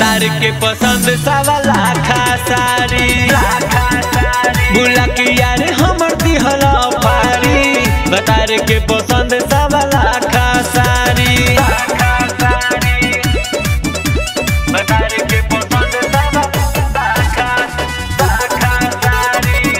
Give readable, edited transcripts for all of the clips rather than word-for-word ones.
बतार के पसंद सवा लाखा सारी बुला के यार हमर दिहला फारी बतार के पसंद सवा लाखा सारी बतार के पसंद सवा लाखा सारी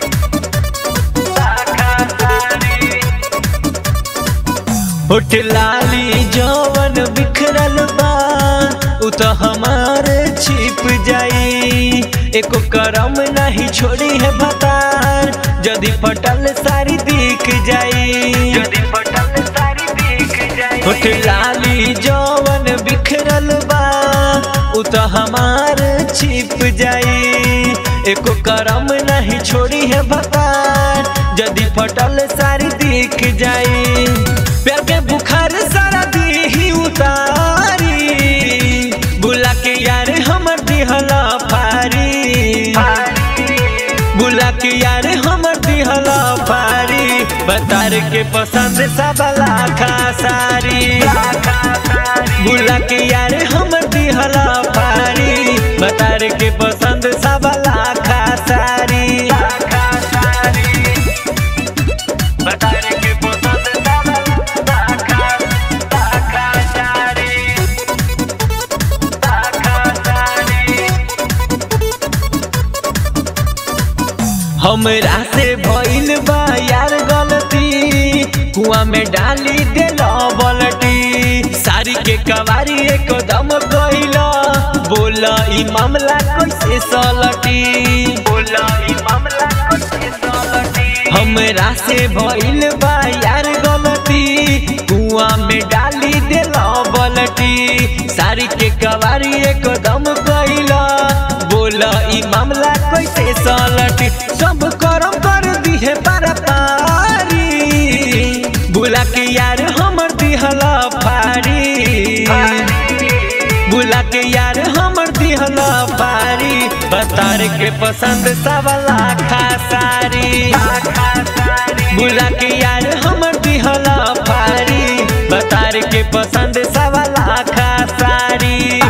होठ लाली जवन बिखरल बा उ तो हमारे छिप जाई एको करम नहीं छोड़ी है बतार जदी फटल सारी दिख जाई जदी फटल सारी दिख जाई होठ लाली जवन बिखरल बा उ तो हमारे छिप जाई एको करम नहीं छोड़ी है बतार जदी फटल सारी दिख जाई प्यार के बुखार सारा दी उतारी बुला के यार हमर दिहला फारी बुला के यार हमर दिहला फारी बतार के पसंद सब लाखा सारी बुला के यार हमर दिहला फारी बतार के पसंद सब लाखा सारी बतार के पसंद हमरा से भइल बा यार गलती कुआं में डाली देला बलटी सारी के कवारी एकदम कइला बोला ई मामला कैसे सलटी बोला ई मामला कैसे सलटी हमरा से भइल बा यार गलती कुआं में डाली देला बलटी सारी के कवारी एकदम कइला बोला ई मामला कैसे सलटी सब करम कर दी है पारी बुला के यार हमर दिहला फारी बुला के यार हमर दिहला फारी बतार के पसंद सब लाखा सारी बुला के यार हमर दिहला फारी बतार के पसंद सब लाखा सारी